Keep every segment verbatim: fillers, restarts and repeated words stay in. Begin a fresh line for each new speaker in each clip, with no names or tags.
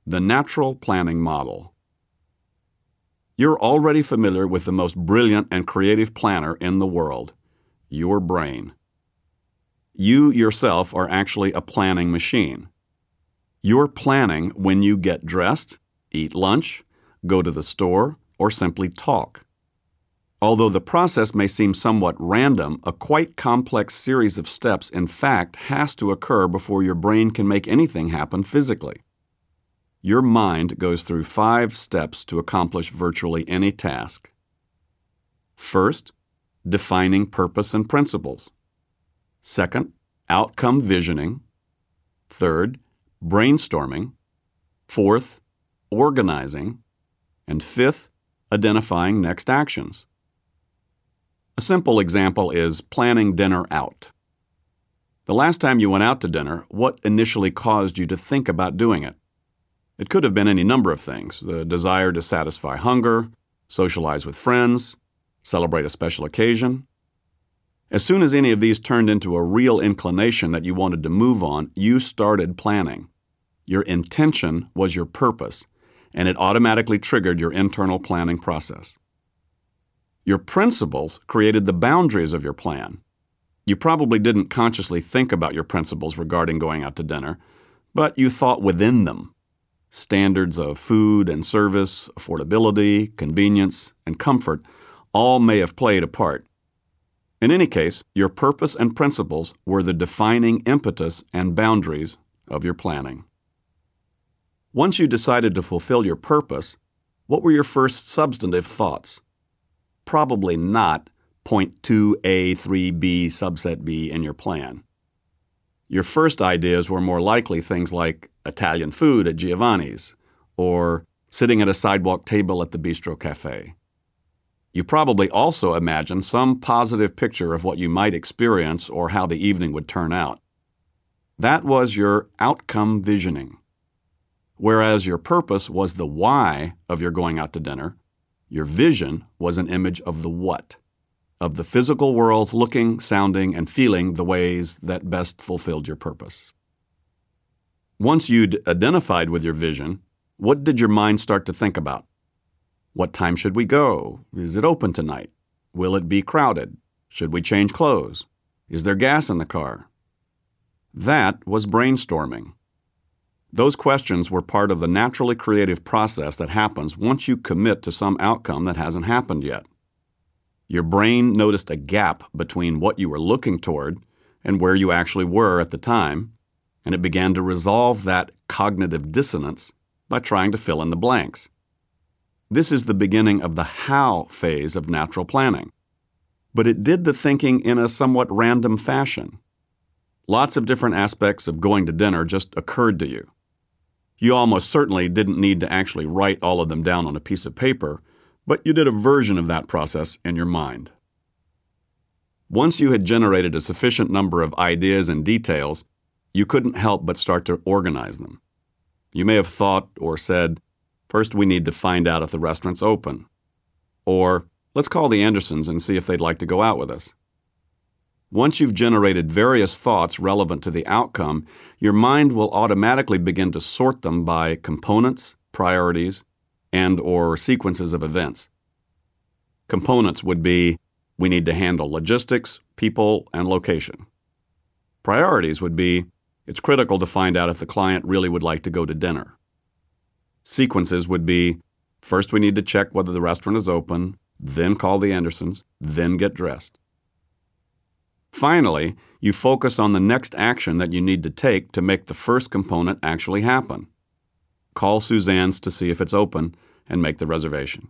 The natural planning model. You're already familiar with the most brilliant and creative planner in the world, your brain. You yourself are actually a planning machine. You're planning when you get dressed, eat lunch, go to the store, or simply talk. Although the process may seem somewhat random, a quite complex series of steps in fact has to occur before your brain can make anything happen physically. Your mind goes through five steps to accomplish virtually any task. First, defining purpose and principles. Second, outcome visioning. Third, brainstorming. Fourth, organizing. And fifth, identifying next actions. A simple example is planning dinner out. The last time you went out to dinner, what initially caused you to think about doing it? It could have been any number of things: the desire to satisfy hunger, socialize with friends, celebrate a special occasion. As soon as any of these turned into a real inclination that you wanted to move on, you started planning. Your intention was your purpose, and it automatically triggered your internal planning process. Your principles created the boundaries of your plan. You probably didn't consciously think about your principles regarding going out to dinner, but you thought within them. Standards of food and service, affordability, convenience, and comfort all may have played a part. In any case, your purpose and principles were the defining impetus and boundaries of your planning. Once you decided to fulfill your purpose, what were your first substantive thoughts? Probably not point two A three B subset B in your plan. Your first ideas were more likely things like Italian food at Giovanni's or sitting at a sidewalk table at the Bistro Cafe. You probably also imagined some positive picture of what you might experience or how the evening would turn out. That was your outcome visioning. Whereas your purpose was the why of your going out to dinner, your vision was an image of the what, of the physical worlds looking, sounding, and feeling the ways that best fulfilled your purpose. Once you'd identified with your vision, what did your mind start to think about? What time should we go? Is it open tonight? Will it be crowded? Should we change clothes? Is there gas in the car? That was brainstorming. Those questions were part of the naturally creative process that happens once you commit to some outcome that hasn't happened yet. Your brain noticed a gap between what you were looking toward and where you actually were at the time, and it began to resolve that cognitive dissonance by trying to fill in the blanks. This is the beginning of the how phase of natural planning. But it did the thinking in a somewhat random fashion. Lots of different aspects of going to dinner just occurred to you. You almost certainly didn't need to actually write all of them down on a piece of paper, but you did a version of that process in your mind. Once you had generated a sufficient number of ideas and details, you couldn't help but start to organize them. You may have thought or said, first we need to find out if the restaurant's open. Or, let's call the Andersons and see if they'd like to go out with us. Once you've generated various thoughts relevant to the outcome, your mind will automatically begin to sort them by components, priorities, and or sequences of events. Components would be, we need to handle logistics, people, and location. Priorities would be, it's critical to find out if the client really would like to go to dinner. Sequences would be, first we need to check whether the restaurant is open, then call the Andersons, then get dressed. Finally, you focus on the next action that you need to take to make the first component actually happen. Call Suzanne's to see if it's open and make the reservation.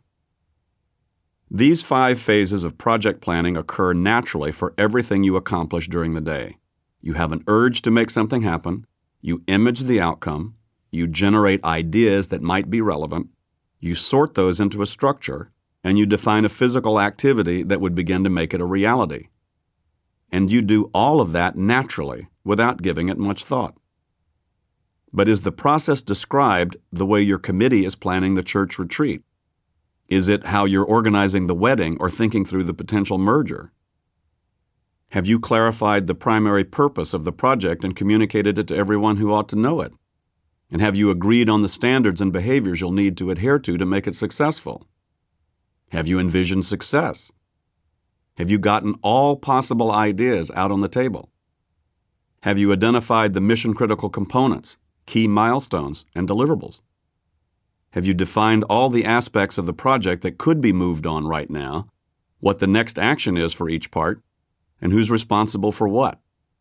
These five phases of project planning occur naturally for everything you accomplish during the day. You have an urge to make something happen, you image the outcome, you generate ideas that might be relevant, you sort those into a structure, and you define a physical activity that would begin to make it a reality. And you do all of that naturally, without giving it much thought. But is the process described the way your committee is planning the church retreat? Is it how you're organizing the wedding or thinking through the potential merger? Have you clarified the primary purpose of the project and communicated it to everyone who ought to know it? And have you agreed on the standards and behaviors you'll need to adhere to to make it successful? Have you envisioned success? Have you gotten all possible ideas out on the table? Have you identified the mission-critical components, key milestones, and deliverables? Have you defined all the aspects of the project that could be moved on right now, what the next action is for each part, and who's responsible for what?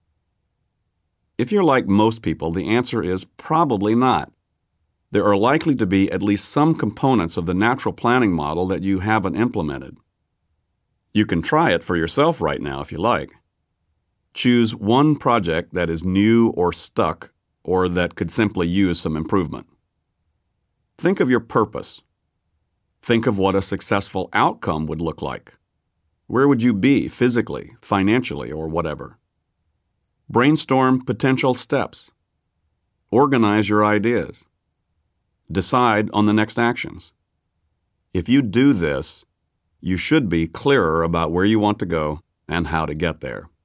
If you're like most people, the answer is probably not. There are likely to be at least some components of the natural planning model that you haven't implemented. You can try it for yourself right now if you like. Choose one project that is new or stuck, or that could simply use some improvement. Think of your purpose. Think of what a successful outcome would look like. Where would you be physically, financially, or whatever? Brainstorm potential steps. Organize your ideas. Decide on the next actions. If you do this, you should be clearer about where you want to go and how to get there.